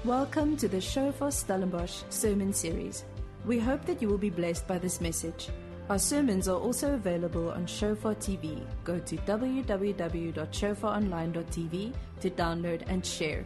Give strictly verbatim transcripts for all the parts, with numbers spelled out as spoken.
Welcome to the Shofar Stellenbosch sermon series. We hope that you will be blessed by this message. Our sermons are also available on Shofar T V. Go to w w w dot shofar online dot t v to download and share.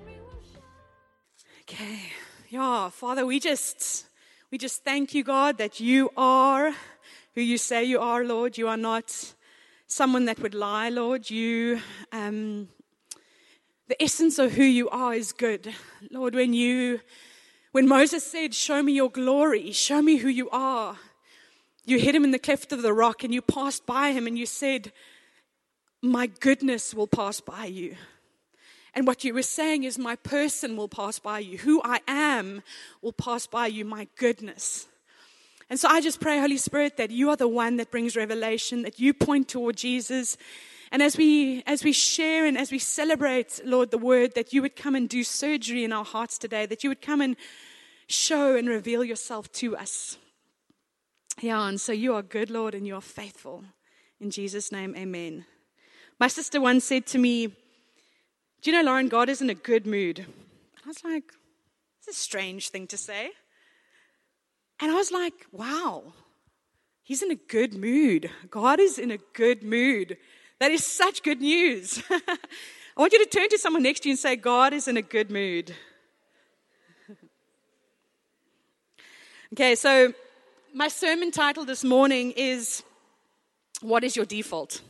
Okay, yeah, Father, we just we just thank you, God, that you are who you say you are, Lord. You are not someone that would lie, Lord. You, um, the essence of who you are is good, Lord. When you, when Moses said, "Show me your glory, show me who you are," you hid him in the cleft of the rock, and you passed by him, and you said, "My goodness will pass by you." And what you were saying is, my person will pass by you. Who I am will pass by you, my goodness. And so I just pray, Holy Spirit, that you are the one that brings revelation, that you point toward Jesus. And as we as we share and as we celebrate, Lord, the word, that you would come and do surgery in our hearts today, that you would come and show and reveal yourself to us. Yeah, and so you are good, Lord, and you are faithful. In Jesus' name, amen. My sister once said to me, "Do you know, Lauren, God is in a good mood?" And I was like, it's a strange thing to say. And I was like, wow, he's in a good mood. God is in a good mood. That is such good news. I want you to turn to someone next to you and say, God is in a good mood. Okay, so my sermon title this morning is, What is your default?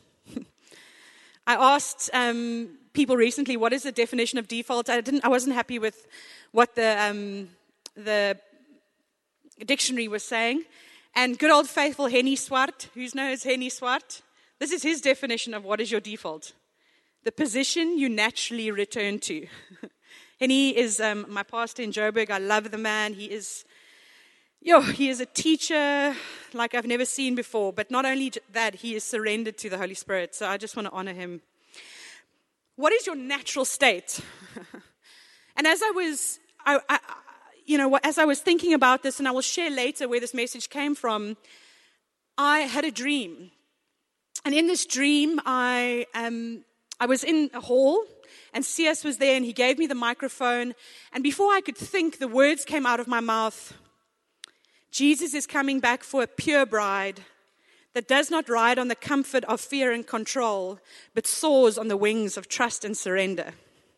I asked um, people recently, what is the definition of default? I didn't. I wasn't happy with what the um, the dictionary was saying. And good old faithful Henny Swart, who knows Henny Swart? This is his definition of what is your default. The position you naturally return to. Henny is um, my pastor in Joburg. I love the man. He is, yo, he is a teacher like I've never seen before. But not only that, he is surrendered to the Holy Spirit. So I just want to honor him. What is your natural state? And as I was, I, I, you know, as I was thinking about this, and I will share later where this message came from, I had a dream. And in this dream, I um, I was in a hall, and C S was there, and he gave me the microphone. And before I could think, the words came out of my mouth. Jesus is coming back for a pure bride that does not ride on the comfort of fear and control, but soars on the wings of trust and surrender.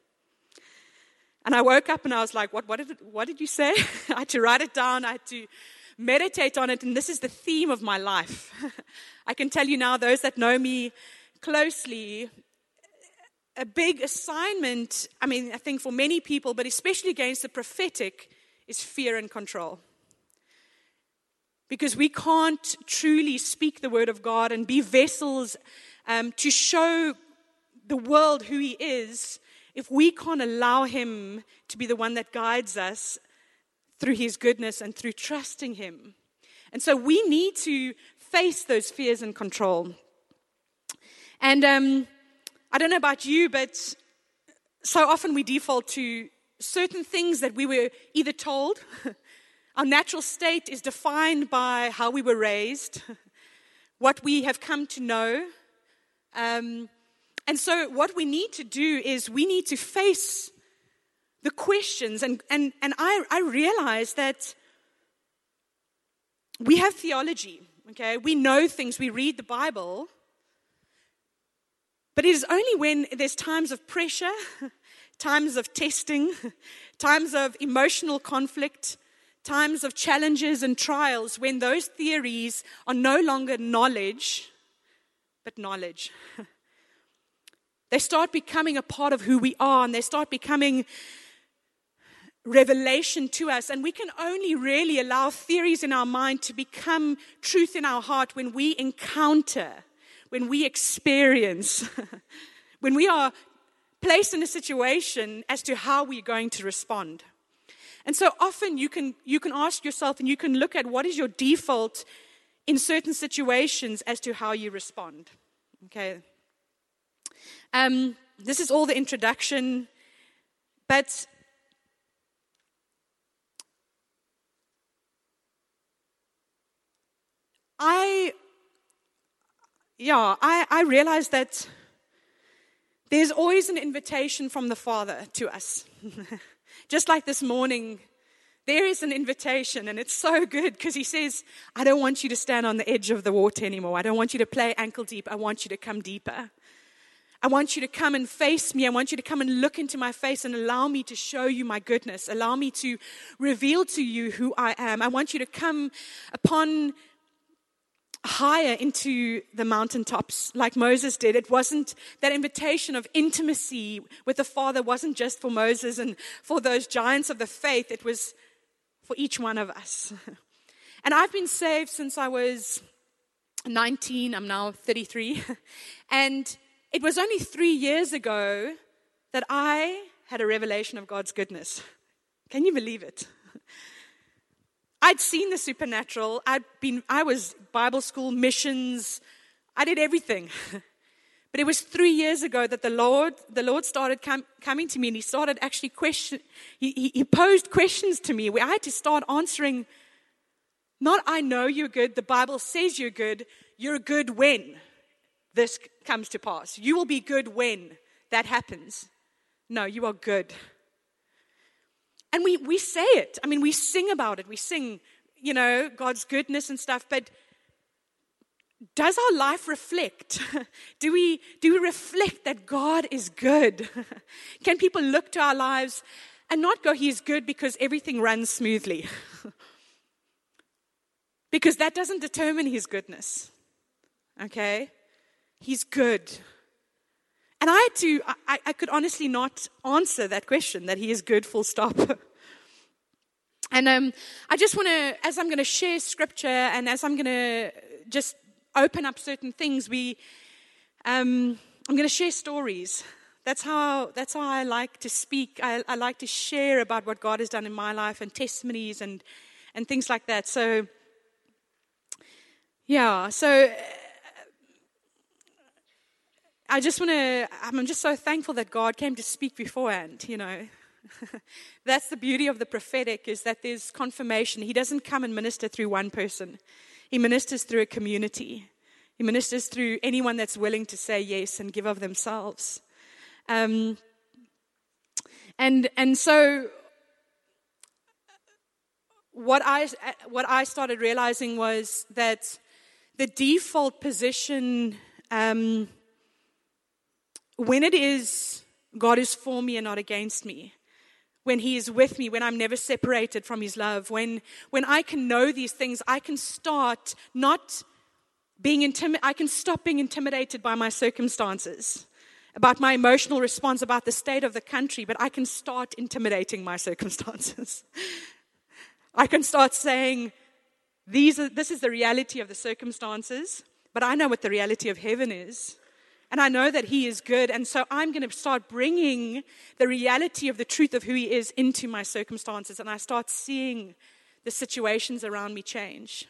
And I woke up and I was like, what, what, did, what did you say? I had to write it down. I had to meditate on it. And this is the theme of my life. I can tell you now, those that know me closely, a big assignment, I mean, I think for many people, but especially against the prophetic, is fear and control. Because we can't truly speak the word of God and be vessels um, to show the world who he is if we can't allow him to be the one that guides us through his goodness and through trusting him. And so we need to face those fears and control. And um, I don't know about you, but so often we default to certain things that we were either told. Our natural state is defined by how we were raised, what we have come to know. Um, and so what we need to do is we need to face the questions. And, and, and I, I realize that we have theology, okay? We know things, we read the Bible. But it is only when there's times of pressure, times of testing, times of emotional conflict, times of challenges and trials, when those theories are no longer knowledge, but knowledge. They start becoming a part of who we are, and they start becoming revelation to us. And we can only really allow theories in our mind to become truth in our heart when we encounter, when we experience, when we are placed in a situation as to how we're going to respond. And so often you can you can ask yourself and you can look at what is your default in certain situations as to how you respond. Okay. Um, this is all the introduction, but I, yeah, I, I realized that there's always an invitation from the Father to us. Just like this morning, there is an invitation, and it's so good because he says, I don't want you to stand on the edge of the water anymore. I don't want you to play ankle deep. I want you to come deeper. I want you to come and face me. I want you to come and look into my face and allow me to show you my goodness. Allow me to reveal to you who I am. I want you to come upon higher into the mountaintops like Moses did. It wasn't, that invitation of intimacy with the Father wasn't just for Moses and for those giants of the faith. It was for each one of us. And I've been saved since I was nineteen. I'm now thirty-three. And it was only three years ago that I had a revelation of God's goodness. Can you believe it? I'd seen the supernatural. I'd been, I was Bible school, missions. I did everything. But it was three years ago that the Lord, the Lord started com- coming to me, and He started actually question. He, he, he posed questions to me where I had to start answering. Not, I know you're good. The Bible says you're good. You're good when this comes to pass. You will be good when that happens. No, you are good. And we, we say it. I mean, we sing about it. We sing, you know, God's goodness and stuff. But does our life reflect? do we do we reflect that God is good? Can people look to our lives and not go, He's good because everything runs smoothly? Because that doesn't determine His goodness. Okay? He's good. And I had to, I, I could honestly not answer that question, that He is good, full stop. And um, I just want to, as I'm going to share scripture and as I'm going to just open up certain things, we, um, I'm going to share stories. That's how, that's how I like to speak. I, I like to share about what God has done in my life and testimonies and, and things like that. So, yeah, so I just want to, I'm just so thankful that God came to speak beforehand, you know. That's the beauty of the prophetic, is that there's confirmation. He doesn't come and minister through one person. He ministers through a community. He ministers through anyone that's willing to say yes and give of themselves. Um, and and so what I what I started realizing was that the default position, um, when it is God is for me and not against me, when He is with me, when I'm never separated from His love, when when I can know these things, I can start not being intimidated. I can stop being intimidated by my circumstances, about my emotional response, about the state of the country, but I can start intimidating my circumstances. I can start saying, These are, this is the reality of the circumstances, but I know what the reality of heaven is. And I know that He is good, and so I'm going to start bringing the reality of the truth of who He is into my circumstances, and I start seeing the situations around me change.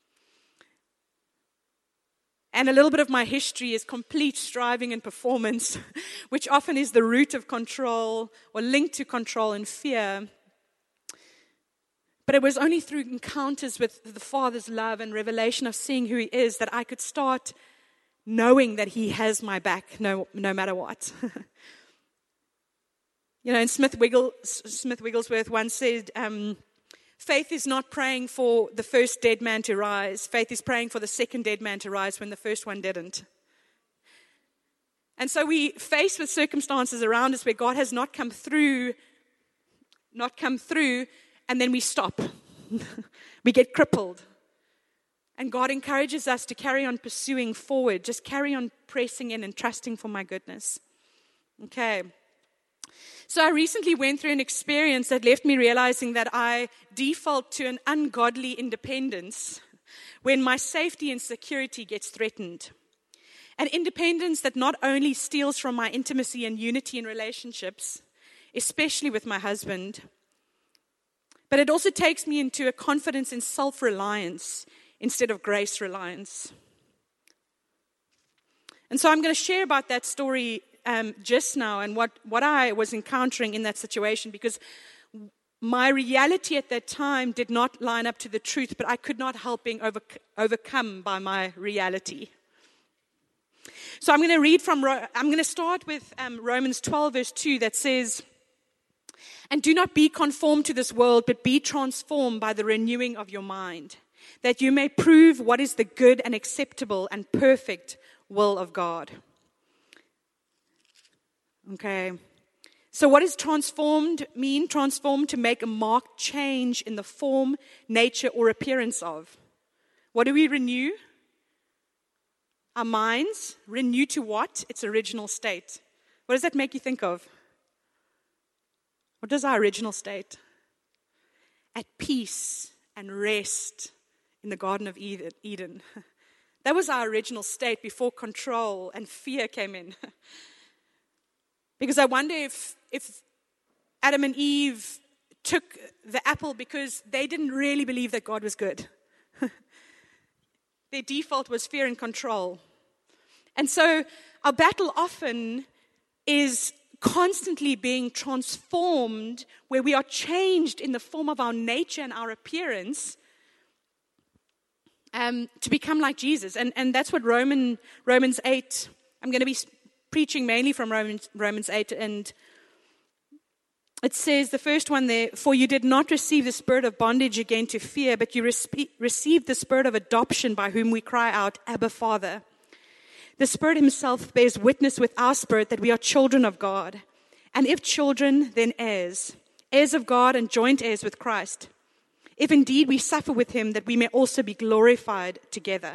And a little bit of my history is complete striving and performance, which often is the root of control or linked to control and fear. But it was only through encounters with the Father's love and revelation of seeing who He is that I could start knowing that He has my back no, no matter what. You know, and Smith, Wiggle, Smith Wigglesworth once said, um, faith is not praying for the first dead man to rise. Faith is praying for the second dead man to rise when the first one didn't. And so we face with circumstances around us where God has not come through, not come through, and then we stop. We get crippled. And God encourages us to carry on pursuing forward. Just carry on pressing in and trusting for my goodness. Okay. So I recently went through an experience that left me realizing that I default to an ungodly independence when my safety and security gets threatened. An independence that not only steals from my intimacy and unity in relationships, especially with my husband, but it also takes me into a confidence in self-reliance instead of grace reliance. And so I'm going to share about that story um, just now and what, what I was encountering in that situation, because my reality at that time did not line up to the truth, but I could not help being over, overcome by my reality. So I'm going to read from, I'm going to start with um, Romans twelve verse two that says, And do not be conformed to this world, but be transformed by the renewing of your mind, that you may prove what is the good and acceptable and perfect will of God. Okay. So what does transformed mean? Transformed, to make a marked change in the form, nature, or appearance of. What do we renew? Our minds. Renew to what? Its original state. What does that make you think of? What is our original state? At peace and rest in the Garden of Eden. That was our original state before control and fear came in. Because I wonder if, if Adam and Eve took the apple because they didn't really believe that God was good. Their default was fear and control. And so our battle often is constantly being transformed, where we are changed in the form of our nature and our appearance um, to become like Jesus. And, and that's what Roman, Romans eight, I'm going to be preaching mainly from Romans, Romans eight, and it says, the first one there, for you did not receive the spirit of bondage again to fear, but you respe- received the spirit of adoption, by whom we cry out, Abba, Father. The Spirit himself bears witness with our spirit that we are children of God. And if children, then heirs, heirs of God and joint heirs with Christ. If indeed we suffer with him, that we may also be glorified together.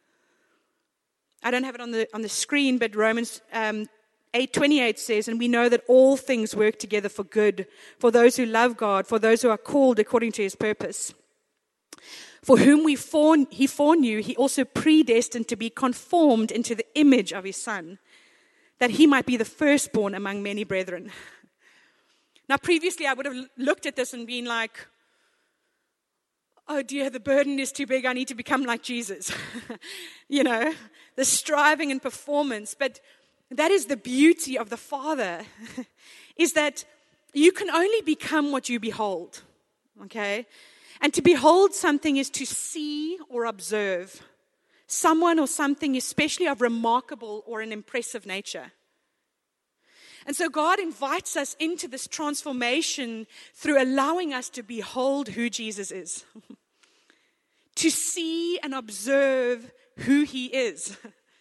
I don't have it on the on the screen, but Romans um, eight twenty-eight says, and we know that all things work together for good, for those who love God, for those who are called according to his purpose. For whom we foreknew, he foreknew, he also predestined to be conformed into the image of his Son, that he might be the firstborn among many brethren. Now, previously, I would have looked at this and been like, oh dear, the burden is too big, I need to become like Jesus. You know, the striving and performance. But that is the beauty of the Father, is that you can only become what you behold, okay? And to behold something is to see or observe someone or something, especially of remarkable or an impressive nature. And so God invites us into this transformation through allowing us to behold who Jesus is, to see and observe who he is.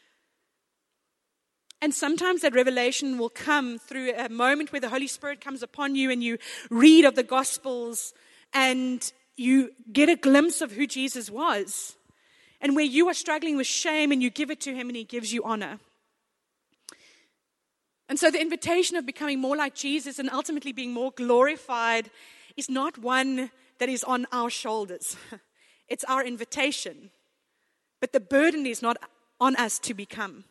And sometimes that revelation will come through a moment where the Holy Spirit comes upon you and you read of the Gospels and you get a glimpse of who Jesus was, and where you are struggling with shame and you give it to him and he gives you honor. And so the invitation of becoming more like Jesus and ultimately being more glorified is not one that is on our shoulders. It's our invitation. But the burden is not on us to become.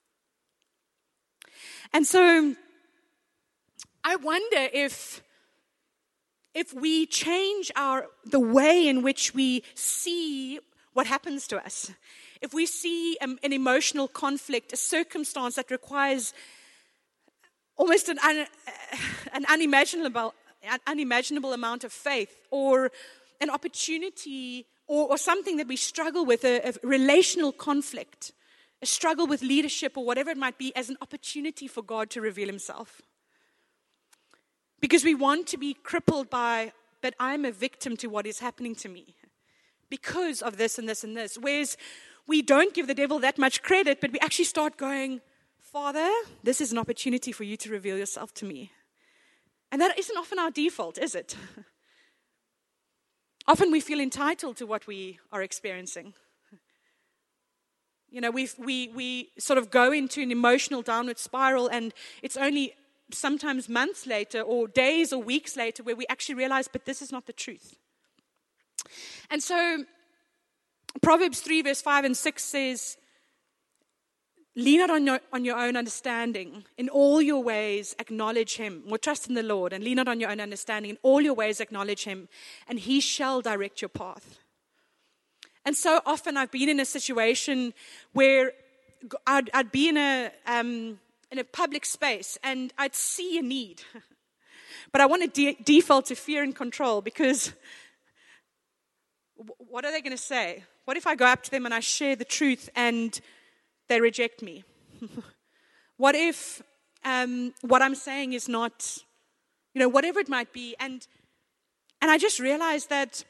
And so I wonder if If we change our the way in which we see what happens to us, if we see um, an emotional conflict, a circumstance that requires almost an, un, an unimaginable, an unimaginable amount of faith, or an opportunity, or, or something that we struggle with, a, a relational conflict, a struggle with leadership, or whatever it might be, as an opportunity for God to reveal himself. Because we want to be crippled by, but I'm a victim to what is happening to me because of this and this and this. Whereas we don't give the devil that much credit, but we actually start going, Father, this is an opportunity for you to reveal yourself to me. And that isn't often our default, is it? Often we feel entitled to what we are experiencing. You know, we we we sort of go into an emotional downward spiral, and it's only sometimes months later or days or weeks later where we actually realize, but this is not the truth. And so Proverbs three verse five and six says, lean not on your, on your own understanding. In all your ways acknowledge him. Or trust in the Lord and lean not on your own understanding. In all your ways acknowledge him, and he shall direct your path. And so often I've been in a situation where I'd, I'd be in a... Um, in a public space, and I'd see a need. But I want to de- default to fear and control, because w- what are they going to say? What if I go up to them and I share the truth and they reject me? What if um, what I'm saying is not you know, whatever it might be. And and I just realized that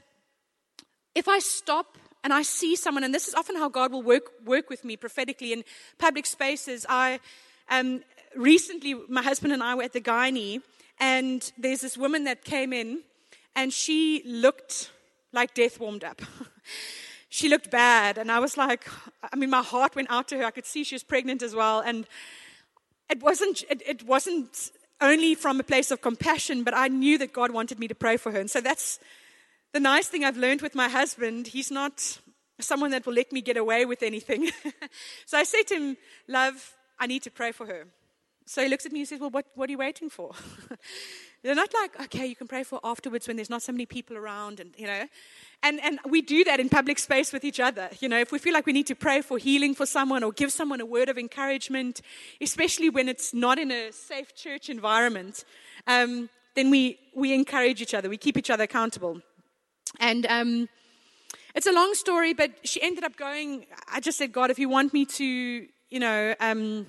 if I stop and I see someone, and this is often how God will work work with me prophetically in public spaces. I um, recently, my husband and I were at the gynae, and there's this woman that came in, and she looked like death warmed up. She looked bad, and I was like, I mean, my heart went out to her. I could see she was pregnant as well, and it wasn't it, it wasn't only from a place of compassion, but I knew that God wanted me to pray for her. And so that's the nice thing I've learned with my husband. He's not someone that will let me get away with anything. So I said to him, love, I need to pray for her. So he looks at me and says, well, what, what are you waiting for? They're not like, okay, you can pray for afterwards when there's not so many people around, and you know. And and we do that in public space with each other. You know, if we feel like we need to pray for healing for someone or give someone a word of encouragement, especially when it's not in a safe church environment, um, then we, we encourage each other. We keep each other accountable. And um, it's a long story, but she ended up going, I just said, God, if you want me to, you know, um,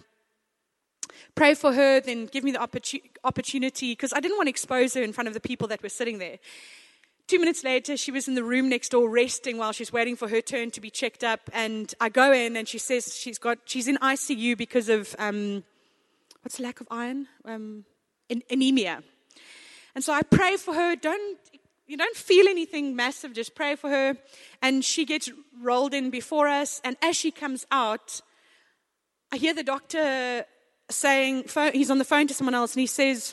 pray for her, then give me the opportu- opportunity, because I didn't want to expose her in front of the people that were sitting there. Two minutes later, she was in the room next door resting while she's waiting for her turn to be checked up. And I go in, and she says she's got she's in I C U because of, um, what's the lack of iron? Um, an- anemia. And so I pray for her. Don't You don't feel anything massive, just pray for her. And she gets rolled in before us. And as she comes out, I hear the doctor saying, he's on the phone to someone else, and he says,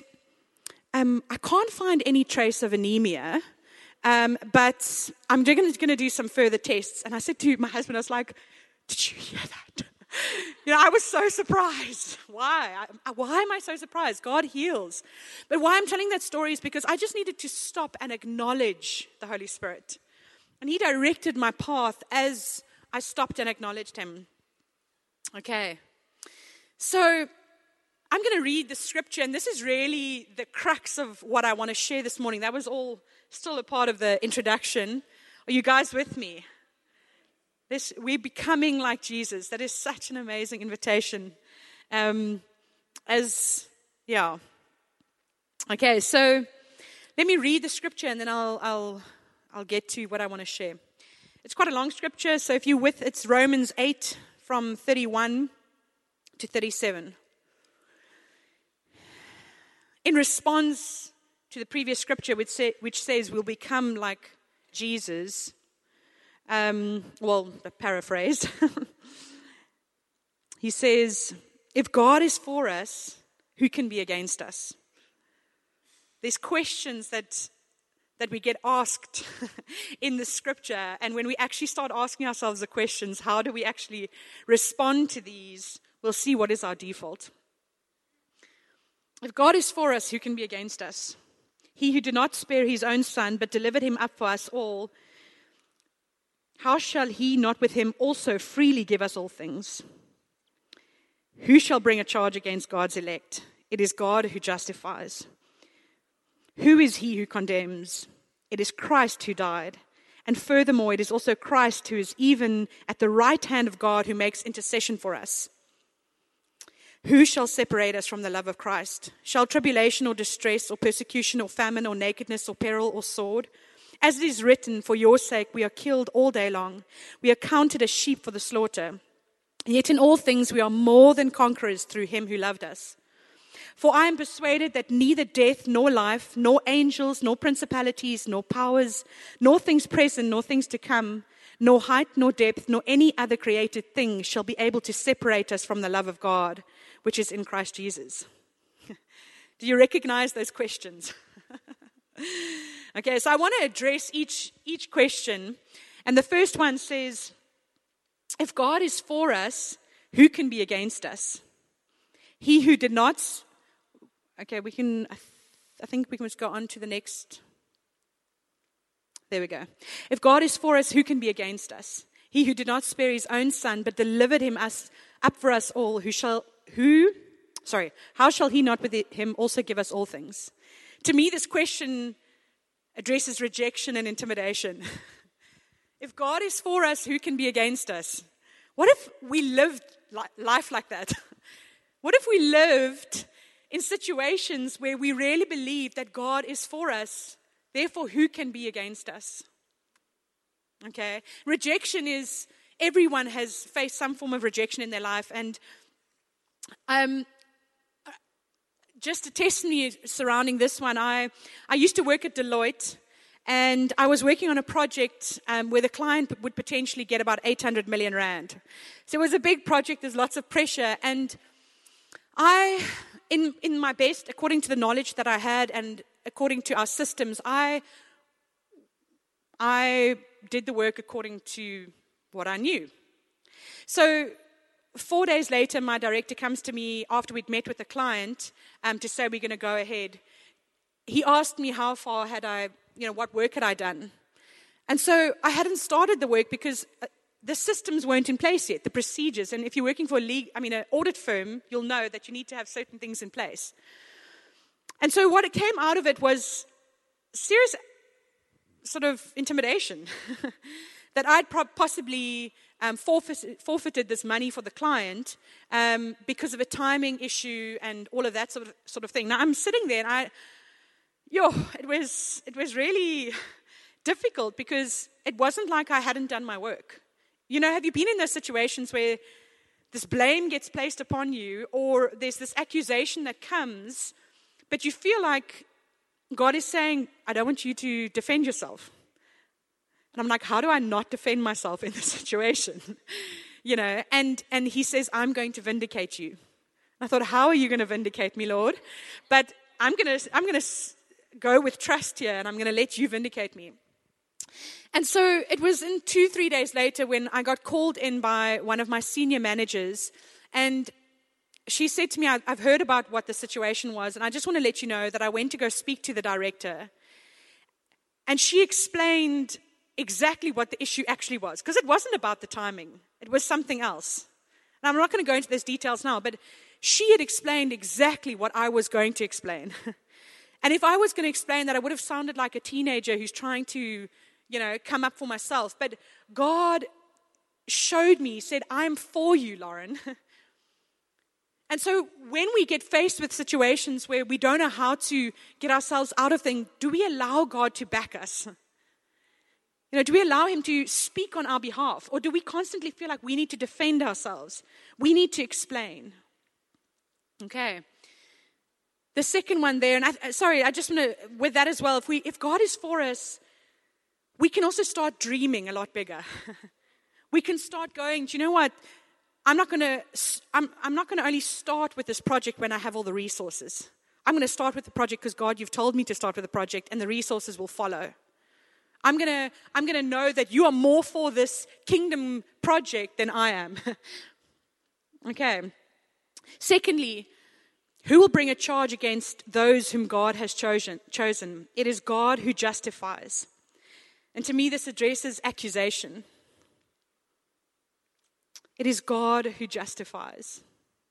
um, I can't find any trace of anemia, um, but I'm going to do some further tests. And I said to my husband, I was like, did you hear that? You know, I was so surprised. Why? I, why am I so surprised? God heals. But why I'm telling that story is because I just needed to stop and acknowledge the Holy Spirit. And He directed my path as I stopped and acknowledged Him. Okay. So I'm going to read the scripture, and this is really the crux of what I want to share this morning. That was all still a part of the introduction. Are you guys with me? This, we're becoming like Jesus. That is such an amazing invitation. Um, as, yeah. Okay, so let me read the scripture, and then I'll, I'll, I'll get to what I want to share. It's quite a long scripture, so if you're with, it's Romans eight from thirty-one to thirty-seven. In response to the previous scripture, which, say, which says we'll become like Jesus, um, well, paraphrased, he says, if God is for us, who can be against us? There's questions that that we get asked in the scripture, and when we actually start asking ourselves the questions, how do we actually respond to these? We'll see what is our default. If God is for us, who can be against us? He who did not spare his own son, but delivered him up for us all, how shall he not with him also freely give us all things? Who shall bring a charge against God's elect? It is God who justifies. Who is he who condemns? It is Christ who died. And furthermore, it is also Christ who is even at the right hand of God, who makes intercession for us. Who shall separate us from the love of Christ? Shall tribulation or distress or persecution or famine or nakedness or peril or sword? As it is written, for your sake we are killed all day long. We are counted as sheep for the slaughter. Yet in all things we are more than conquerors through him who loved us. For I am persuaded that neither death nor life, nor angels, nor principalities, nor powers, nor things present, nor things to come, nor height, nor depth, nor any other created thing shall be able to separate us from the love of God, which is in Christ Jesus. Do you recognize those questions? Okay, so I want to address each, each question. And the first one says, if God is for us, who can be against us? He who did not... Okay, we can... I, th- I think we can just go on to the next... There we go. If God is for us, who can be against us? He who did not spare his own son, but delivered him us up for us all, who shall... Who... Sorry, how shall he not with him also give us all things? To me, this question addresses rejection and intimidation. If God is for us, who can be against us? What if we lived li- life like that? What if we lived in situations where we really believe that God is for us, therefore who can be against us? Okay, rejection is, everyone has faced some form of rejection in their life, and um, just a testimony surrounding this one, I, I used to work at Deloitte, and I was working on a project um, where the client would potentially get about eight hundred million rand. So it was a big project, there's lots of pressure, and I, in, in my best, according to the knowledge that I had and according to our systems, I, I did the work according to what I knew. So four days later, my director comes to me after we'd met with the client um, to say we're going to go ahead. He asked me how far had I, you know, what work had I done? And so I hadn't started the work because the systems weren't in place yet, the procedures. And if you're working for a league, I mean, an audit firm, you'll know that you need to have certain things in place. And so what it came out of it was serious sort of intimidation that I'd possibly um, forfeit, forfeited this money for the client um, because of a timing issue and all of that sort of, sort of thing. Now, I'm sitting there and I, yo, it was, it was really difficult because it wasn't like I hadn't done my work. You know, have you been in those situations where this blame gets placed upon you or there's this accusation that comes, but you feel like God is saying, I don't want you to defend yourself. And I'm like, how do I not defend myself in this situation? you know, and, and he says, I'm going to vindicate you. I thought, how are you going to vindicate me, Lord? But I'm going to, I'm going to go with trust here and I'm going to let you vindicate me. And so it was in two, three days later when I got called in by one of my senior managers, and she said to me, I've heard about what the situation was, and I just want to let you know that I went to go speak to the director. And she explained exactly what the issue actually was, because it wasn't about the timing. It was something else. And I'm not going to go into those details now, but she had explained exactly what I was going to explain. And if I was going to explain that, I would have sounded like a teenager who's trying to, you know, come up for myself. But God showed me, said, I'm for you, Lauren. And so when we get faced with situations where we don't know how to get ourselves out of things, do we allow God to back us? You know, do we allow him to speak on our behalf? Or do we constantly feel like we need to defend ourselves? We need to explain. Okay. The second one there, and I, sorry, I just want to, with that as well, if we, if God is for us, we can also start dreaming a lot bigger. We can start going, do you know what? I'm not going to, I'm, I'm not going to only start with this project when I have all the resources. I'm going to start with the project because God, you've told me to start with the project, and the resources will follow. I'm going to, I'm going to know that you are more for this kingdom project than I am. Okay. Secondly, who will bring a charge against those whom God has chosen? chosen? It is God who justifies. And to me, this addresses accusation. It is God who justifies.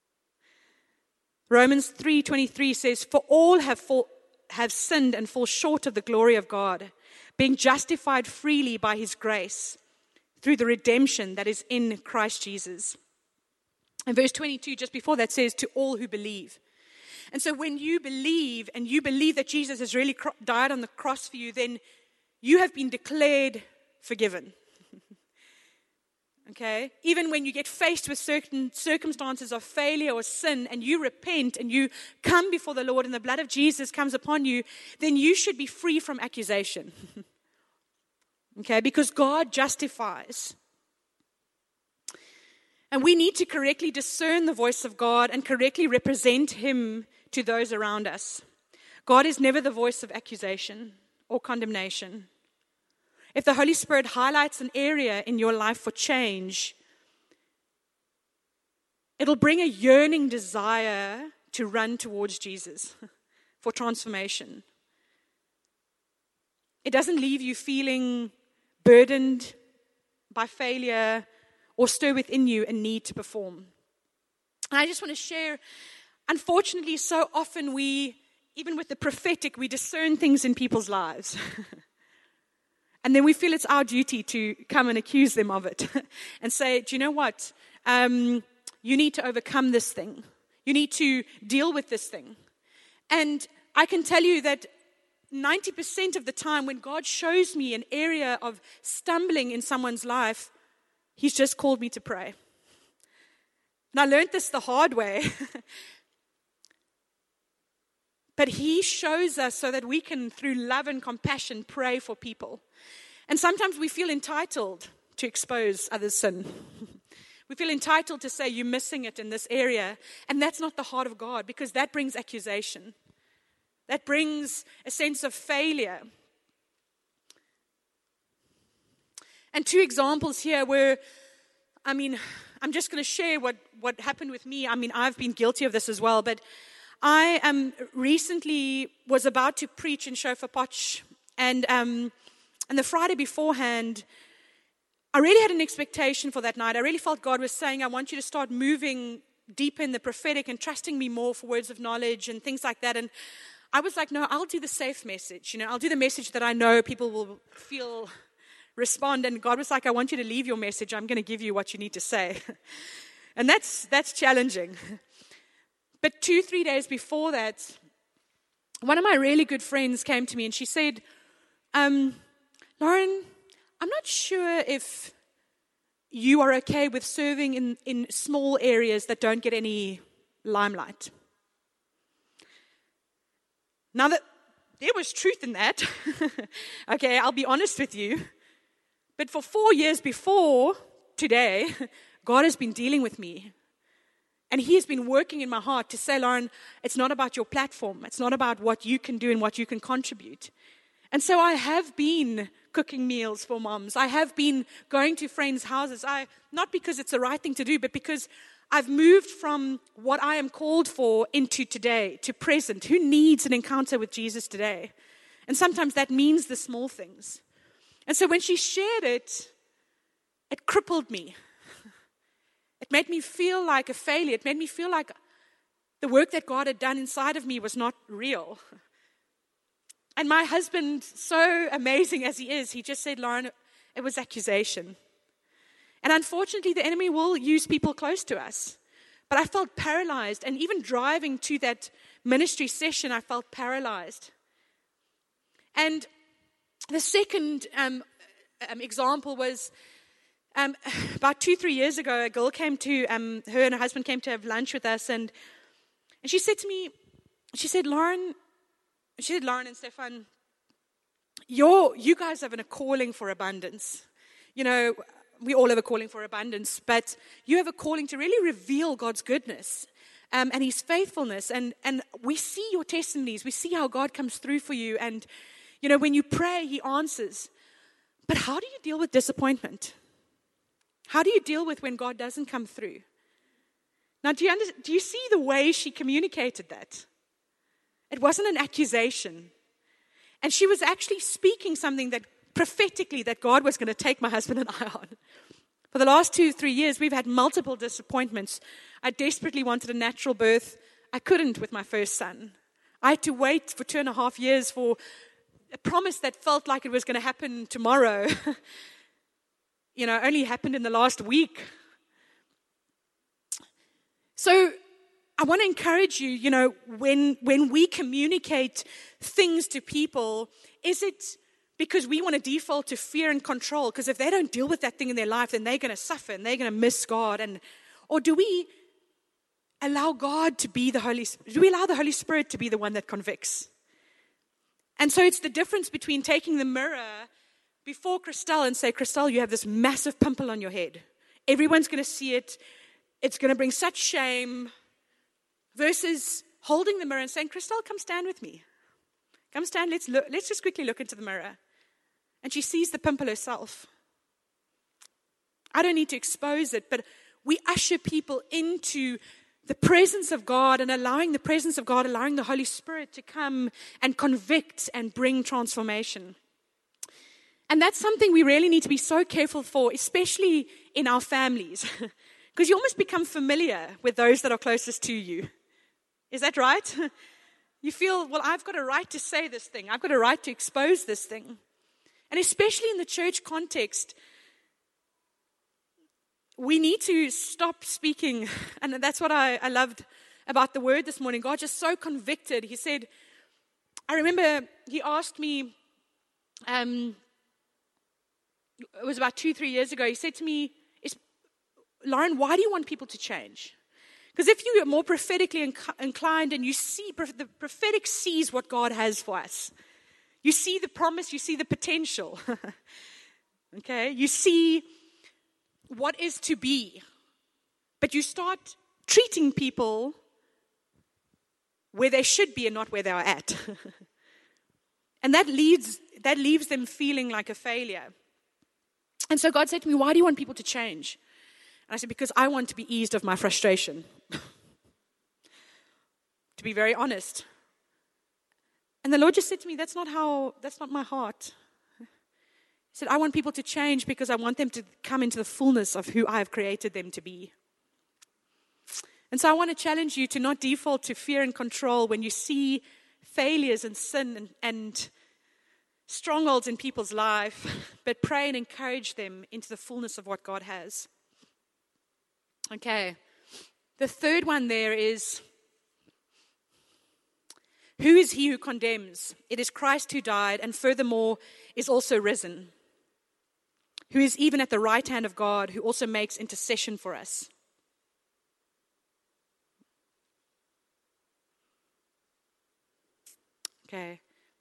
Romans three twenty-three says, for all have, fall, have sinned and fall short of the glory of God, being justified freely by his grace through the redemption that is in Christ Jesus. And verse twenty-two, just before that, says, to all who believe. And so when you believe, and you believe that Jesus has really died on the cross for you, then you have been declared forgiven. Okay? Even when you get faced with certain circumstances of failure or sin, and you repent and you come before the Lord and the blood of Jesus comes upon you, then you should be free from accusation. Okay? Because God justifies. And we need to correctly discern the voice of God and correctly represent him to those around us. God is never the voice of accusation or condemnation. If the Holy Spirit highlights an area in your life for change, it'll bring a yearning desire to run towards Jesus for transformation. It doesn't leave you feeling burdened by failure or stir within you a need to perform. And I just want to share, unfortunately, so often we, even with the prophetic, we discern things in people's lives. And then we feel it's our duty to come and accuse them of it and say, do you know what? Um, you need to overcome this thing. You need to deal with this thing. And I can tell you that ninety percent of the time when God shows me an area of stumbling in someone's life, He's just called me to pray. And I learned this the hard way. But He shows us so that we can, through love and compassion, pray for people. And sometimes we feel entitled to expose others' sin. We feel entitled to say, you're missing it in this area. And that's not the heart of God, because that brings accusation. That brings a sense of failure. And two examples here where, I mean, I'm just going to share what, what happened with me. I mean, I've been guilty of this as well, but I um, recently was about to preach in Shofar Potch, and um, and the Friday beforehand, I really had an expectation for that night. I really felt God was saying, I want you to start moving deeper in the prophetic and trusting me more for words of knowledge and things like that. And I was like, no, I'll do the safe message. You know, I'll do the message that I know people will feel, respond. And God was like, I want you to leave your message. I'm going to give you what you need to say. And that's that's challenging. But two, three days before that, one of my really good friends came to me and she said, um, Lauren, I'm not sure if you are okay with serving in, in small areas that don't get any limelight. Now, that there was truth in that. Okay, I'll be honest with you. But for four years before today, God has been dealing with me. And He has been working in my heart to say, Lauren, it's not about your platform. It's not about what you can do and what you can contribute. And so I have been cooking meals for moms. I have been going to friends' houses. I not because it's the right thing to do, but because I've moved from what I am called for into today, to present. Who needs an encounter with Jesus today? And sometimes that means the small things. And so when she shared it, it crippled me. It made me feel like a failure. It made me feel like the work that God had done inside of me was not real. And my husband, so amazing as he is, he just said, Lauren, it was accusation. And unfortunately, the enemy will use people close to us. But I felt paralyzed. And even driving to that ministry session, I felt paralyzed. And the second um, um, example was, Um, about two, three years ago, a girl came to, um, her and her husband came to have lunch with us, and and she said to me, she said, Lauren, she said, Lauren and Stefan, you're, you guys have a calling for abundance. You know, we all have a calling for abundance, but you have a calling to really reveal God's goodness um, and His faithfulness, and, and we see your testimonies, we see how God comes through for you, and, you know, when you pray, He answers. But how do you deal with disappointment? How do you deal with when God doesn't come through? Now, do you, under, do you see the way she communicated that? It wasn't an accusation. And she was actually speaking something that prophetically that God was going to take my husband and I on. For the last two, three years, we've had multiple disappointments. I desperately wanted a natural birth. I couldn't with my first son. I had to wait for two and a half years for a promise that felt like it was going to happen tomorrow. You know, only happened in the last week. So I want to encourage you, you know, when when we communicate things to people, is it because we want to default to fear and control? Because if they don't deal with that thing in their life, then they're going to suffer and they're going to miss God. And or do we allow God to be the Holy Spirit? Do we allow the Holy Spirit to be the one that convicts? And so it's the difference between taking the mirror before Christelle and say, Christelle, you have this massive pimple on your head. Everyone's going to see it. It's going to bring such shame. Versus holding the mirror and saying, Christelle, come stand with me. Come stand, let's look, let's just quickly look into the mirror. And she sees the pimple herself. I don't need to expose it, but we usher people into the presence of God and allowing the presence of God, allowing the Holy Spirit to come and convict and bring transformation. And that's something we really need to be so careful for, especially in our families. Because you almost become familiar with those that are closest to you. Is that right? You feel, well, I've got a right to say this thing. I've got a right to expose this thing. And especially in the church context, we need to stop speaking. And that's what I, I loved about the word this morning. God just so convicted. He said, I remember he asked me, um, it was about two, three years ago. He said to me, "Is Lauren, why do you want people to change? Because if you are more prophetically inc- inclined and you see, the prophetic sees what God has for us. You see the promise, you see the potential. Okay? You see what is to be. But you start treating people where they should be and not where they are at. And that leads, that leaves them feeling like a failure. And so God said to me, why do you want people to change? And I said, because I want to be eased of my frustration. To be very honest. And the Lord just said to me, that's not how, that's not my heart. He said, I want people to change because I want them to come into the fullness of who I have created them to be. And so I want to challenge you to not default to fear and control when you see failures and sin and, and strongholds in people's life, but pray and encourage them into the fullness of what God has. Okay. The third one there is, who is he who condemns? It is Christ who died and furthermore is also risen, who is even at the right hand of God, who also makes intercession for us. Okay.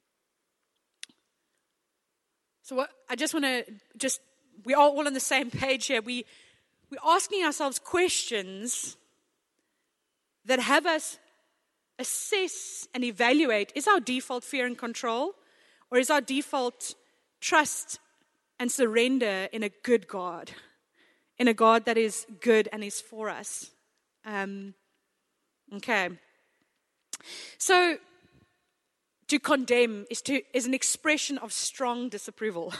So what, I just want to just, we're all, all on the same page here. We, we're asking ourselves questions that have us assess and evaluate, is our default fear and control, or is our default trust and surrender in a good God, in a God that is good and is for us? Um, okay. So, to condemn is to is an expression of strong disapproval.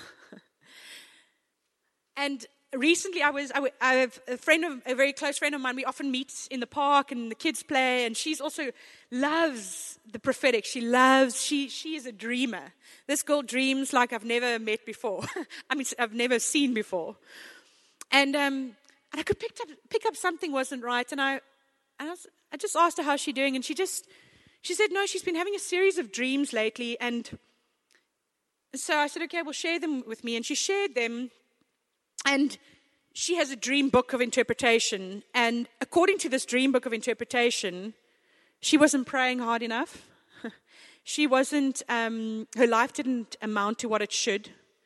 And recently, I was I, I have a friend of a very close friend of mine. We often meet in the park and the kids play, and she's also loves the prophetic. She loves she she is a dreamer. This girl dreams like I've never met before. I mean, I've never seen before. And um and I could pick up pick up something wasn't right, and I and I, was, I just asked her how's she doing, and she just. She said, no, she's been having a series of dreams lately. And so I said, okay, well, share them with me. And she shared them. And she has a dream book of interpretation. And according to this dream book of interpretation, she wasn't praying hard enough. She wasn't, um, her life didn't amount to what it should.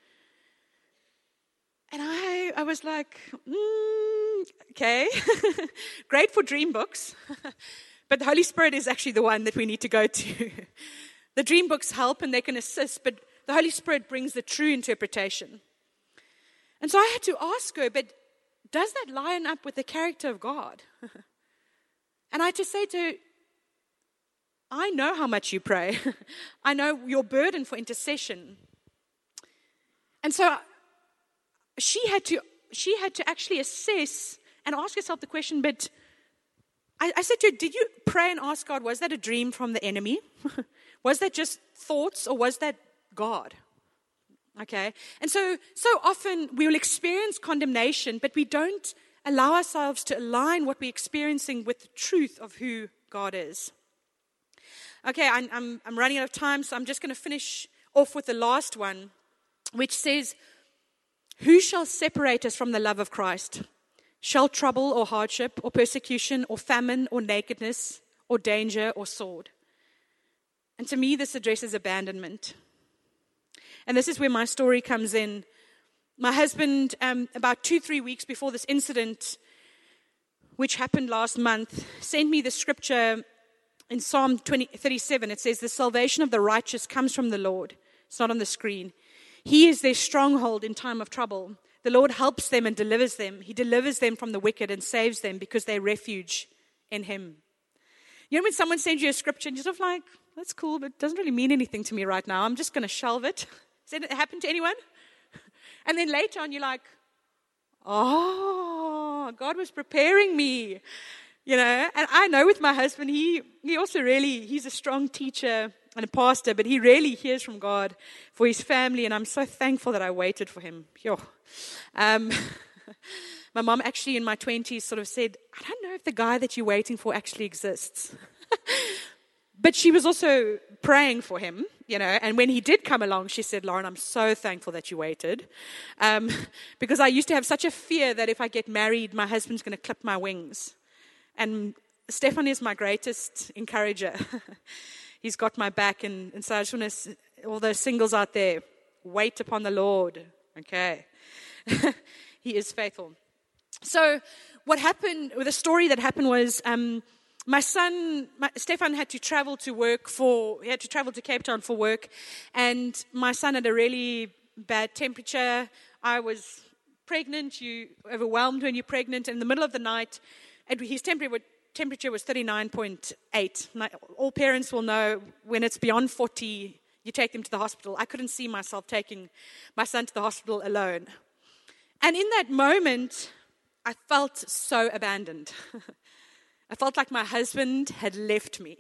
And I, I was like, mm, okay, great for dream books. But the Holy Spirit is actually the one that we need to go to. The dream books help and they can assist, but the Holy Spirit brings the true interpretation. And so I had to ask her, but does that line up with the character of God? And I had to say to her, I know how much you pray. I know your burden for intercession. And so she had to, she had to actually assess and ask herself the question, but I, I said to her, did you pray and ask God, was that a dream from the enemy? Was that just thoughts or was that God? Okay. And so, so often we will experience condemnation, but we don't allow ourselves to align what we're experiencing with the truth of who God is. Okay, I'm, I'm, I'm running out of time, so I'm just going to finish off with the last one, which says, who shall separate us from the love of Christ? Shall trouble or hardship or persecution or famine or nakedness or danger or sword? And to me, this addresses abandonment. And this is where my story comes in. My husband, um, about two, three weeks before this incident, which happened last month, sent me the scripture in Psalm twenty, thirty-seven. It says, the salvation of the righteous comes from the Lord. It's not on the screen. He is their stronghold in time of trouble. The Lord helps them and delivers them. He delivers them from the wicked and saves them because they refuge in him. You know when someone sends you a scripture and you're sort of like, that's cool, but it doesn't really mean anything to me right now. I'm just going to shelve it. Has that happened to anyone? And then later on you're like, oh, God was preparing me. You know, and I know with my husband, he, he also really, he's a strong teacher and a pastor, but he really hears from God for his family, and I'm so thankful that I waited for him. Yo. Um, My mom actually in my twenties sort of said, I don't know if the guy that you're waiting for actually exists. But she was also praying for him, you know, and when he did come along, she said, Lauren, I'm so thankful that you waited. Um, because I used to have such a fear that if I get married, my husband's going to clip my wings. And Stefan is my greatest encourager. He's got my back. And, and so I just want to, all those singles out there, wait upon the Lord. Okay. He is faithful. So what happened, the story that happened was, um, My son, my, Stefan had to travel to work for, he had to travel to Cape Town for work, and my son had a really bad temperature. I was pregnant, you overwhelmed when you're pregnant. In the middle of the night, his temperature, temperature was thirty-nine point eight. All parents will know when it's beyond forty, you take them to the hospital. I couldn't see myself taking my son to the hospital alone. And in that moment, I felt so abandoned. I felt like my husband had left me.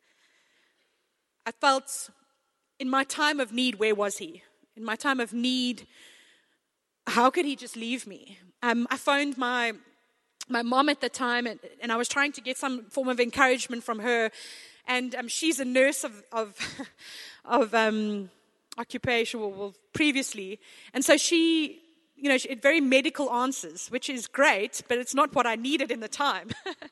I felt in my time of need, where was he? In my time of need, how could he just leave me? Um, I phoned my my mom at the time, and, and I was trying to get some form of encouragement from her. And um, she's a nurse of of, of um, occupation, well, previously. And so she, you know, she had very medical answers, which is great, but it's not what I needed in the time.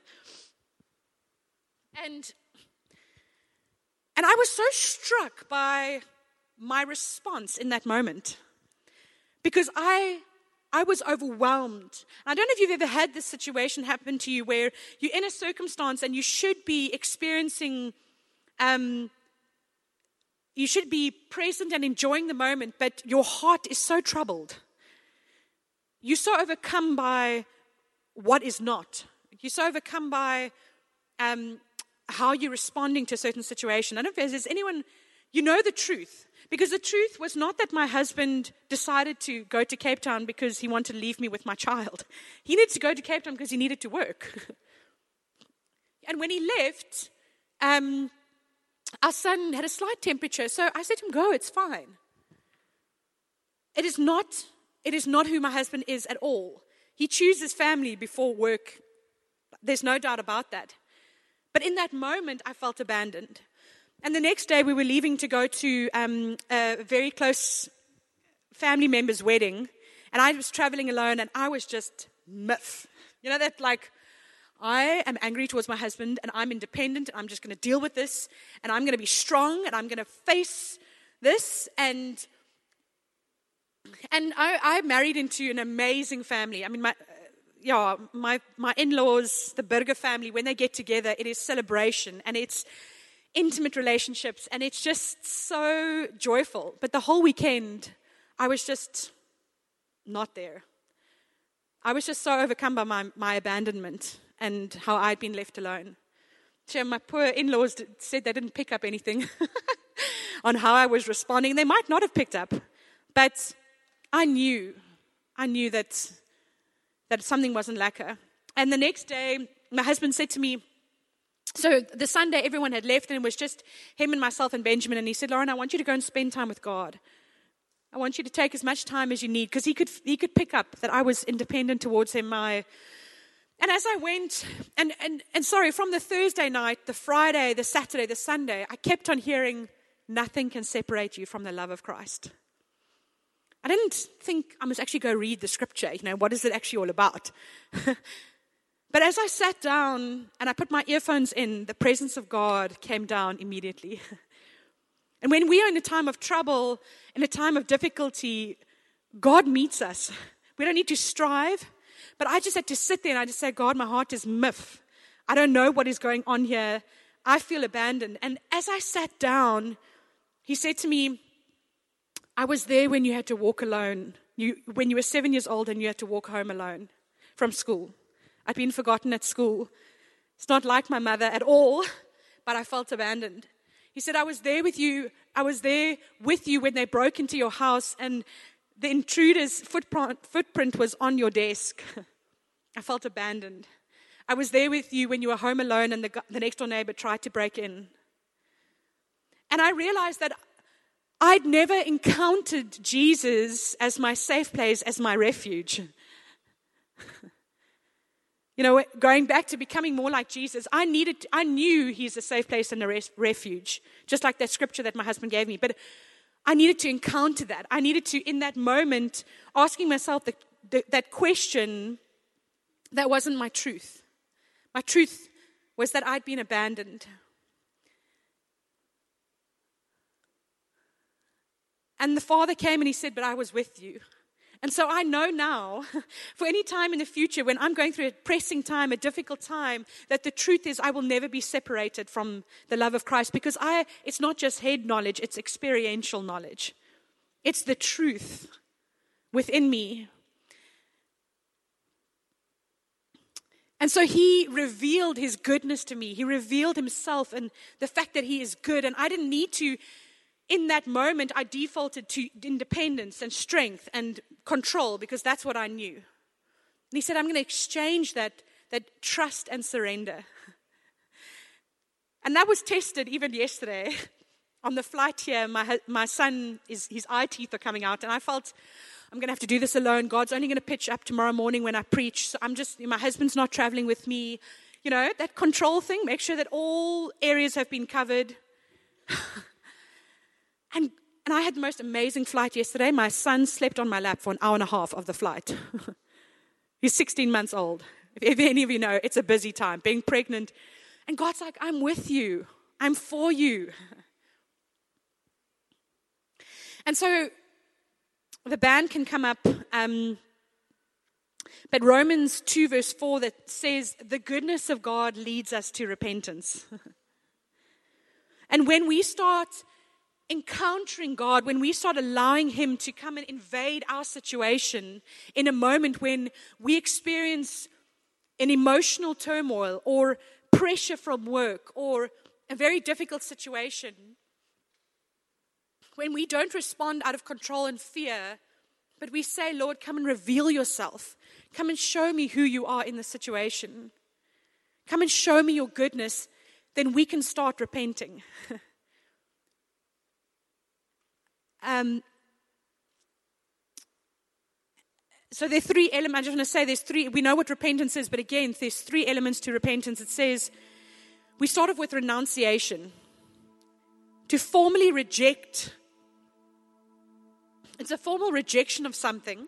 And, and I was so struck by my response in that moment because I, I was overwhelmed. I don't know if you've ever had this situation happen to you where you're in a circumstance and you should be experiencing, um, you should be present and enjoying the moment, but your heart is so troubled. You're so overcome by what is not. You're so overcome by um, how you're responding to a certain situation. I don't know if there's anyone, you know the truth. Because the truth was not that my husband decided to go to Cape Town because he wanted to leave me with my child. He needed to go to Cape Town because he needed to work. And when he left, um, our son had a slight temperature. So I said to him, go, it's fine. It is not, it is not who my husband is at all. He chooses family before work. There's no doubt about that. But in that moment, I felt abandoned. And the next day, we were leaving to go to um, a very close family member's wedding. And I was traveling alone, and I was just miffed. You know that, like, I am angry towards my husband, and I'm independent, and I'm just going to deal with this, and I'm going to be strong, and I'm going to face this. And and I, I married into an amazing family. I mean, my... Yeah, my, my in-laws, the Burger family, when they get together, it is celebration and it's intimate relationships and it's just so joyful. But the whole weekend, I was just not there. I was just so overcome by my, my abandonment and how I'd been left alone. So my poor in-laws said they didn't pick up anything on how I was responding. They might not have picked up, but I knew, I knew that... that something wasn't lacquer. And the next day, my husband said to me, so the Sunday, everyone had left, and it was just him and myself and Benjamin, and he said, Lauren, I want you to go and spend time with God. I want you to take as much time as you need, because he could he could pick up that I was independent towards him. My, and as I went, and, and, and sorry, from the Thursday night, the Friday, the Saturday, the Sunday, I kept on hearing, nothing can separate you from the love of Christ. I didn't think I must actually go read the scripture, you know, what is it actually all about? But as I sat down and I put my earphones in, the presence of God came down immediately. And when we are in a time of trouble, in a time of difficulty, God meets us. We don't need to strive, but I just had to sit there and I just said, God, my heart is miffed. I don't know what is going on here. I feel abandoned. And as I sat down, he said to me, I was there when you had to walk alone, you, when you were seven years old and you had to walk home alone from school. I'd been forgotten at school. It's not like my mother at all, but I felt abandoned. He said, I was there with you. I was there with you when they broke into your house and the intruder's footprint, footprint was on your desk. I felt abandoned. I was there with you when you were home alone and the, the next door neighbor tried to break in. And I realized that I'd never encountered Jesus as my safe place, as my refuge. You know, going back to becoming more like Jesus, I needed, I knew he's a safe place and a res- refuge, just like that scripture that my husband gave me. But I needed to encounter that. I needed to, in that moment, asking myself the, the, that question that wasn't my truth. My truth was that I'd been abandoned. And the Father came and he said, but I was with you. And so I know now, for any time in the future when I'm going through a pressing time, a difficult time, that the truth is I will never be separated from the love of Christ, because I, it's not just head knowledge, it's experiential knowledge. It's the truth within me. And so he revealed his goodness to me. He revealed himself and the fact that he is good. And I didn't need to, in that moment, I defaulted to independence and strength and control, because that's what I knew. And he said, I'm going to exchange that, that trust and surrender. And that was tested even yesterday. On the flight here, my, my son, is, his eye teeth are coming out. And I felt, I'm going to have to do this alone. God's only going to pitch up tomorrow morning when I preach. So I'm just, my husband's not traveling with me. You know, that control thing, make sure that all areas have been covered. And and I had the most amazing flight yesterday. My son slept on my lap for an hour and a half of the flight. He's sixteen months old. If any of you know, it's a busy time, being pregnant. And God's like, I'm with you. I'm for you. And so the band can come up. Um, but Romans two verse four that says, the goodness of God leads us to repentance. And when we start encountering God, when we start allowing him to come and invade our situation in a moment when we experience an emotional turmoil or pressure from work or a very difficult situation, when we don't respond out of control and fear, but we say, Lord, come and reveal yourself. Come and show me who you are in the situation. Come and show me your goodness, then we can start repenting. Um, so there are three elements. I just want to say there's three. We know what repentance is, but again, there's three elements to repentance. It says, we start off with renunciation. To formally reject. It's a formal rejection of something.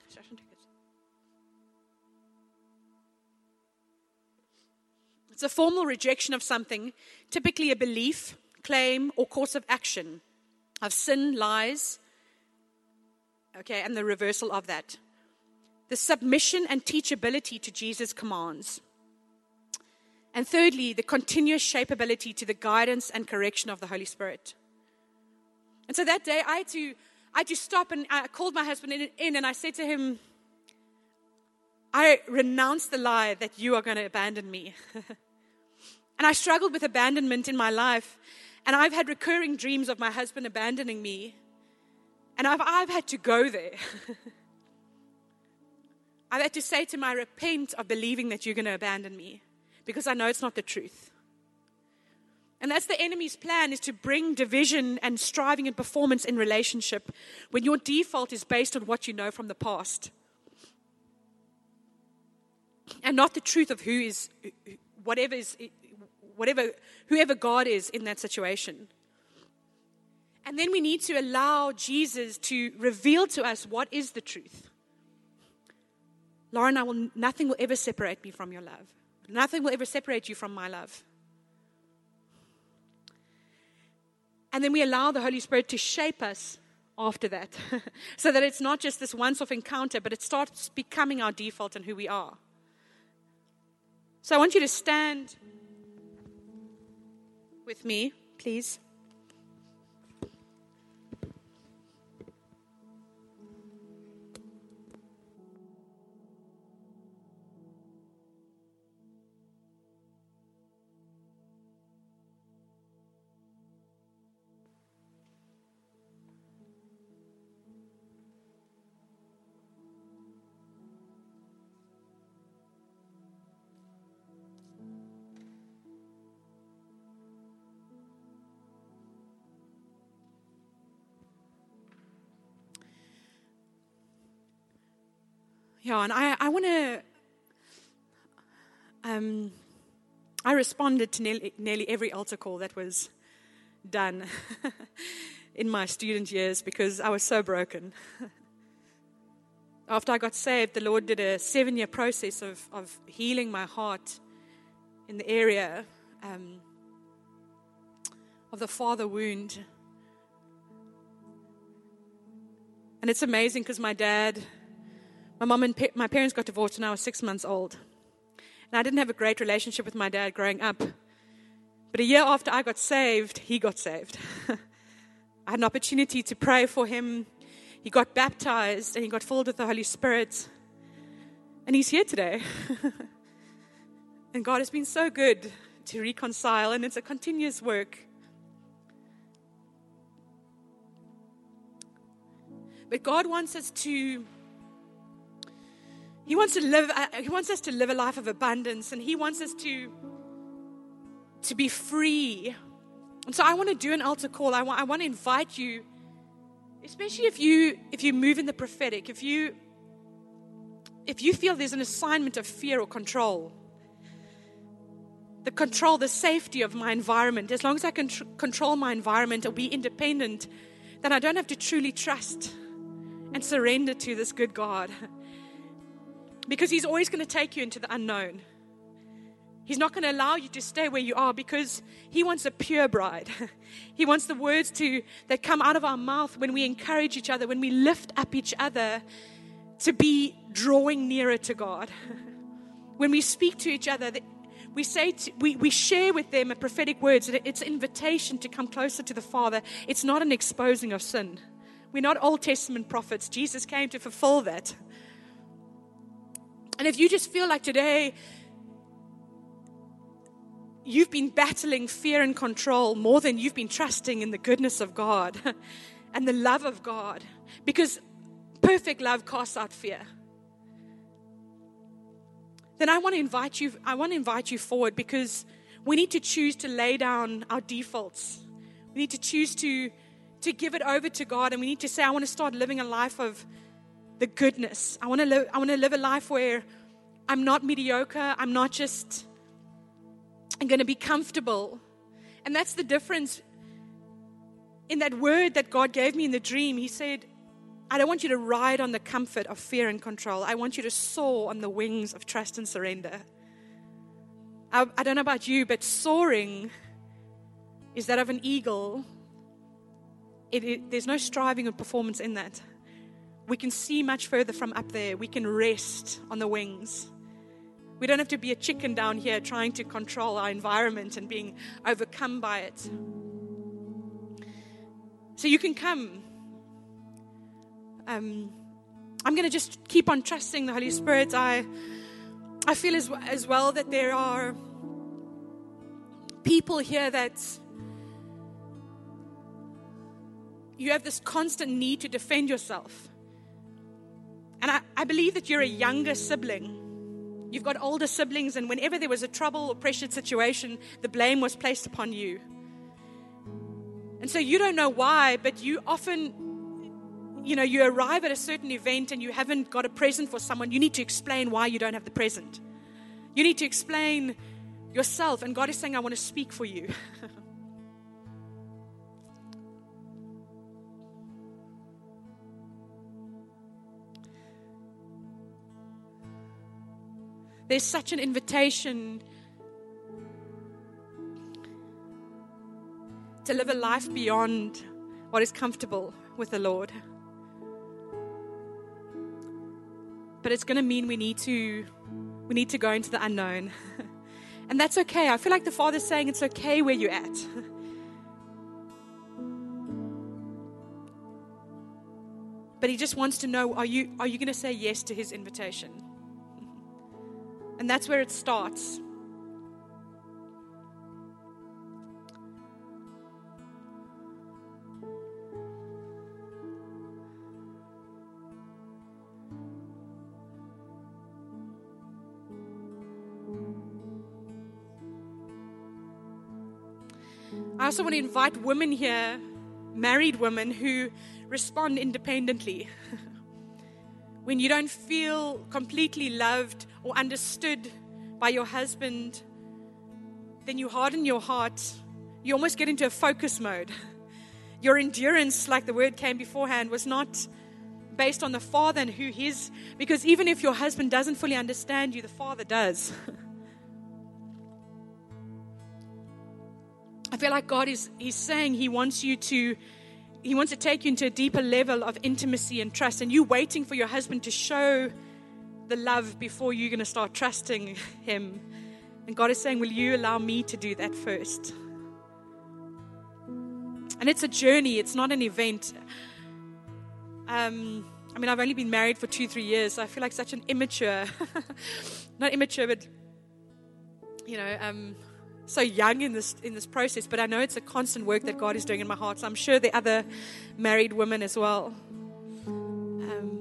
It's a formal rejection of something, typically a belief, claim, or course of action, of sin, lies, okay, and the reversal of that. The submission and teachability to Jesus' commands. And thirdly, the continuous shapeability to the guidance and correction of the Holy Spirit. And so that day, I had to, I had to stop, and I called my husband in, in and I said to him, I renounce the lie that you are going to abandon me. And I struggled with abandonment in my life. And I've had recurring dreams of my husband abandoning me. And I've, I've had to go there. I've had to say to him, I repent of believing that you're going to abandon me, because I know it's not the truth. And that's the enemy's plan, is to bring division and striving and performance in relationship when your default is based on what you know from the past. And not the truth of who is, whatever is, whatever, whoever God is in that situation. And then we need to allow Jesus to reveal to us what is the truth. Lauren, I will, nothing will ever separate me from your love. Nothing will ever separate you from my love. And then we allow the Holy Spirit to shape us after that. So that it's not just this once-off encounter, but it starts becoming our default and who we are. So I want you to stand with me, please. Yeah, and I, I want to um, I responded to nearly, nearly every altar call that was done in my student years because I was so broken. After I got saved, the Lord did a seven-year process of, of healing my heart in the area um, of the father wound. And it's amazing because my dad, my mom and pa- my parents got divorced when I was six months old. And I didn't have a great relationship with my dad growing up. But a year after I got saved, he got saved. I had an opportunity to pray for him. He got baptized and he got filled with the Holy Spirit. And he's here today. And God has been so good to reconcile, and it's a continuous work. But God wants us to, He wants to live, He wants us to live a life of abundance, and He wants us to, to be free. And so I want to do an altar call. I want, I want to invite you, especially if you if you move in the prophetic, if you if you feel there's an assignment of fear or control, the control, the safety of my environment. As long as I can tr- control my environment or be independent, then I don't have to truly trust and surrender to this good God, because He's always going to take you into the unknown. He's not going to allow you to stay where you are, because He wants a pure bride. He wants the words to that come out of our mouth when we encourage each other, when we lift up each other, to be drawing nearer to God. When we speak to each other, we say to, we, we share with them a prophetic words. It's an invitation to come closer to the Father. It's not an exposing of sin. We're not Old Testament prophets. Jesus came to fulfill that. And if you just feel like today you've been battling fear and control more than you've been trusting in the goodness of God and the love of God, because perfect love casts out fear, then I want to invite you, I want to invite you forward, because we need to choose to lay down our defaults. We need to choose to, to give it over to God, and we need to say, I want to start living a life of the goodness. I want to live, I want to live a life where I'm not mediocre. I'm not just I'm going to be comfortable. And that's the difference in that word that God gave me in the dream. He said, I don't want you to ride on the comfort of fear and control. I want you to soar on the wings of trust and surrender. I, I don't know about you, but soaring is that of an eagle. It, it, there's no striving or performance in that. We can see much further from up there. We can rest on the wings. We don't have to be a chicken down here trying to control our environment and being overcome by it. So you can come. Um, I'm going to just keep on trusting the Holy Spirit. I, I feel as, as well that there are people here that you have this constant need to defend yourself. And I, I believe that you're a younger sibling. You've got older siblings, and whenever there was a trouble or pressured situation, the blame was placed upon you. And so you don't know why, but you often, you know, you arrive at a certain event and you haven't got a present for someone. You need to explain why you don't have the present. You need to explain yourself, and God is saying, I want to speak for you. There's such an invitation to live a life beyond what is comfortable with the Lord. But it's going to mean we need to we need to go into the unknown. And that's okay. I feel like the Father's saying it's okay where you're at. But He just wants to know, are you are you going to say yes to His invitation? And that's where it starts. I also want to invite women here, married women, who respond independently. When you don't feel completely loved or understood by your husband, then you harden your heart. You almost get into a focus mode. Your endurance, like the word came beforehand, was not based on the Father and who He is. Because even if your husband doesn't fully understand you, the Father does. I feel like God is He's saying He wants you to, He wants to take you into a deeper level of intimacy and trust. And you waiting for your husband to show the love before you're going to start trusting Him. And God is saying, will you allow me to do that first? And it's a journey. It's not an event. Um, I mean, I've only been married for two, three years. So I feel like such an immature, not immature, but, you know, um, so young in this in this process. But I know it's a constant work that God is doing in my heart. So I'm sure there are other married women as well. Um,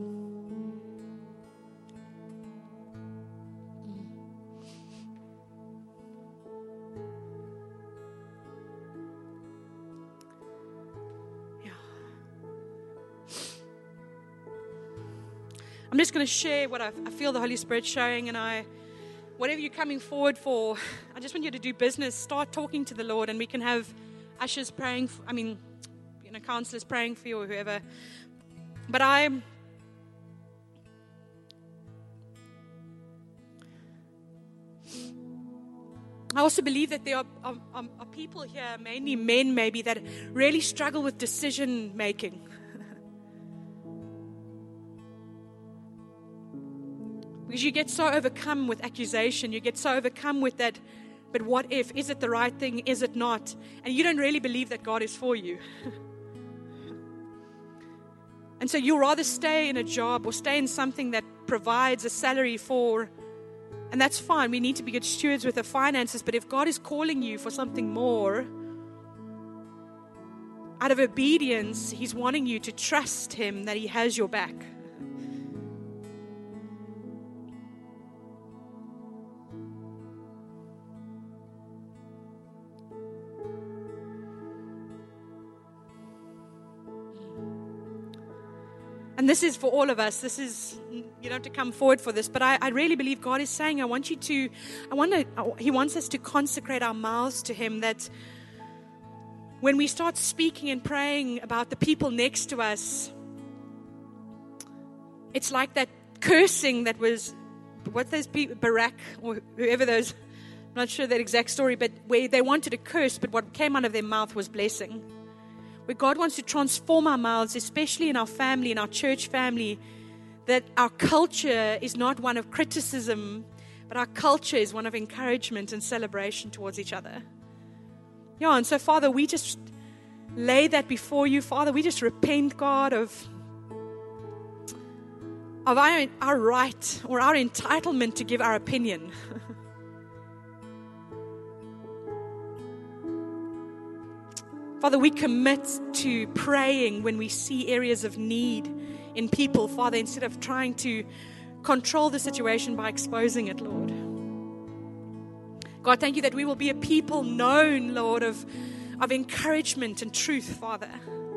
I'm just going to share what I, I feel the Holy Spirit showing, and I, whatever you're coming forward for, I just want you to do business. Start talking to the Lord, and we can have ushers praying. For, I mean, you know, counselors praying for you or whoever. But I, I also believe that there are, are, are people here, mainly men, maybe, that really struggle with decision making. Because you get so overcome with accusation, you get so overcome with that, but what if? Is it the right thing? Is it not? And you don't really believe that God is for you. And so you'll rather stay in a job or stay in something that provides a salary for, and that's fine. We need to be good stewards with the finances, but if God is calling you for something more, out of obedience, He's wanting you to trust Him that He has your back. And this is for all of us. This is, you don't have to come forward for this, but I, I really believe God is saying, I want you to, I want to, He wants us to consecrate our mouths to Him, that when we start speaking and praying about the people next to us, it's like that cursing that was, what those people, Barak, or whoever those, I'm not sure that exact story, but where they wanted to curse, but what came out of their mouth was blessing. Where God wants to transform our mouths, especially in our family, in our church family, that our culture is not one of criticism, but our culture is one of encouragement and celebration towards each other. Yeah, and so, Father, we just lay that before you. Father, we just repent, God, of, of our, our right or our entitlement to give our opinion. Father, we commit to praying when we see areas of need in people, Father, instead of trying to control the situation by exposing it, Lord. God, thank you that we will be a people known, Lord, of, of encouragement and truth, Father.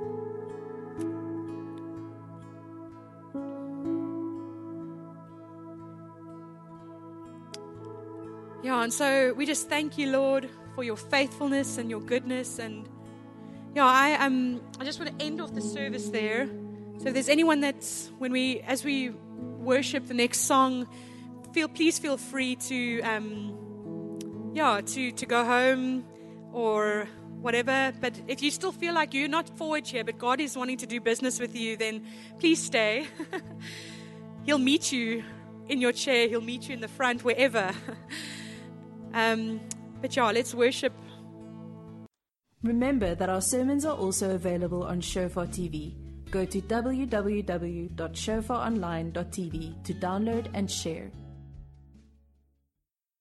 Yeah, and so we just thank you, Lord, for your faithfulness and your goodness. And yeah, I um I just want to end off the service there. So if there's anyone that's, when we, as we worship the next song, feel please feel free to um yeah to to go home or whatever. But if you still feel like you're not forward here, but God is wanting to do business with you, then please stay. He'll meet you in your chair. He'll meet you in the front, wherever. um, but yeah, let's worship. Remember that our sermons are also available on Shofar T V. Go to w w w dot shofar online dot t v to download and share.